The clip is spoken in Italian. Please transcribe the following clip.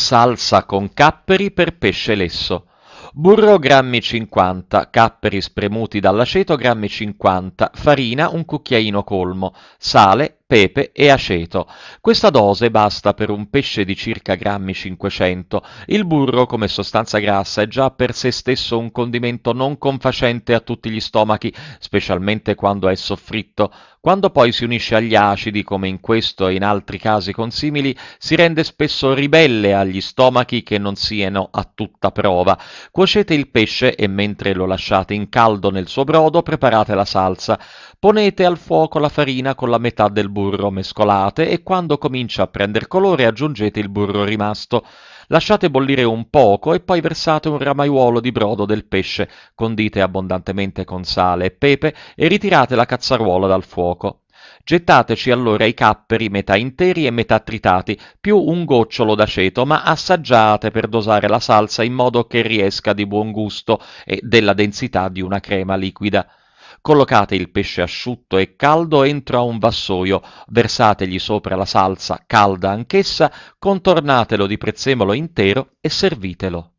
Salsa con capperi per pesce lesso. Burro grammi 50, capperi spremuti dall'aceto grammi 50, farina un cucchiaino colmo, sale, pepe e aceto. Questa dose basta per un pesce di circa grammi 500. Il burro come sostanza grassa è già per sé stesso un condimento non confacente a tutti gli stomachi, specialmente quando è soffritto. Quando poi si unisce agli acidi, come in questo e in altri casi consimili, si rende spesso ribelle agli stomachi che non siano a tutta prova. Cuocete il pesce e mentre lo lasciate in caldo nel suo brodo preparate la salsa. Ponete al fuoco la farina con la metà del burro, mescolate e quando comincia a prender colore aggiungete il burro rimasto. Lasciate bollire un poco e poi versate un ramaiuolo di brodo del pesce, condite abbondantemente con sale e pepe e ritirate la cazzaruola dal fuoco. Gettateci allora i capperi metà interi e metà tritati, più un gocciolo d'aceto, ma assaggiate per dosare la salsa in modo che riesca di buon gusto e della densità di una crema liquida. Collocate il pesce asciutto e caldo entro a un vassoio, versategli sopra la salsa calda anch'essa, contornatelo di prezzemolo intero e servitelo.